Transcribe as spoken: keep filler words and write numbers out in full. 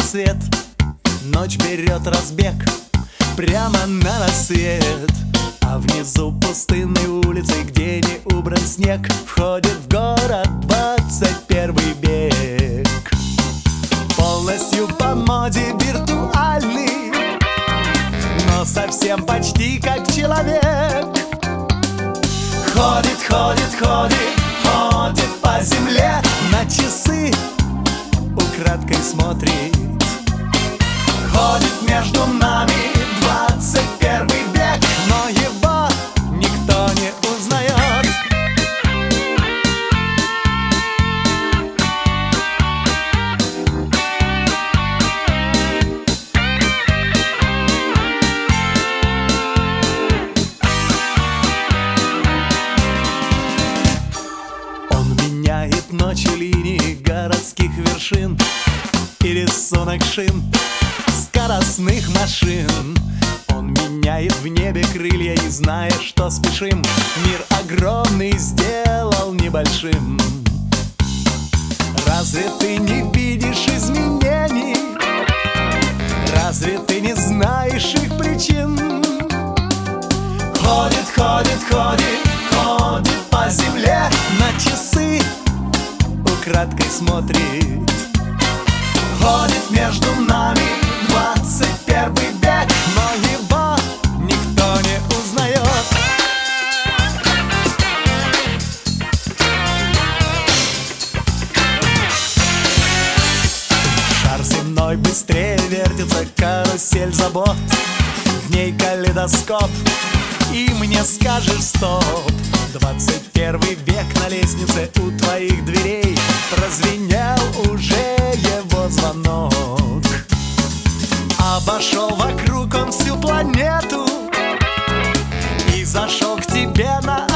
рассвет, ночь берет разбег прямо на рассвет. А внизу пустынной улицы, где не убран снег, входит в город двадцать первый век. Полностью по моде виртуальный, но совсем почти как человек. Ходит, ходит, ходит, ходит по земле, на часы украдкой смотрит. Ходит между нами двадцать первый век, но его никто не узнает. Он меняет ночи линии городских вершин и рисунок шин скоростных машин. Он меняет в небе крылья, и зная, что спешим, мир огромный сделал небольшим. Разве ты не видишь изменений? Разве ты не знаешь их причин? Ходит, ходит, ходит, ходит по земле, на часы украдкой смотрит. Ходит между нами двадцать первый век, но его никто не узнает. Шар земной быстрее вертится, карусель забот, в ней калейдоскоп, и мне скажешь стоп. Двадцать первый век на лестнице у твоих дверей, прозвенел уже его звонок. Обошел вокруг он всю планету и зашел к тебе на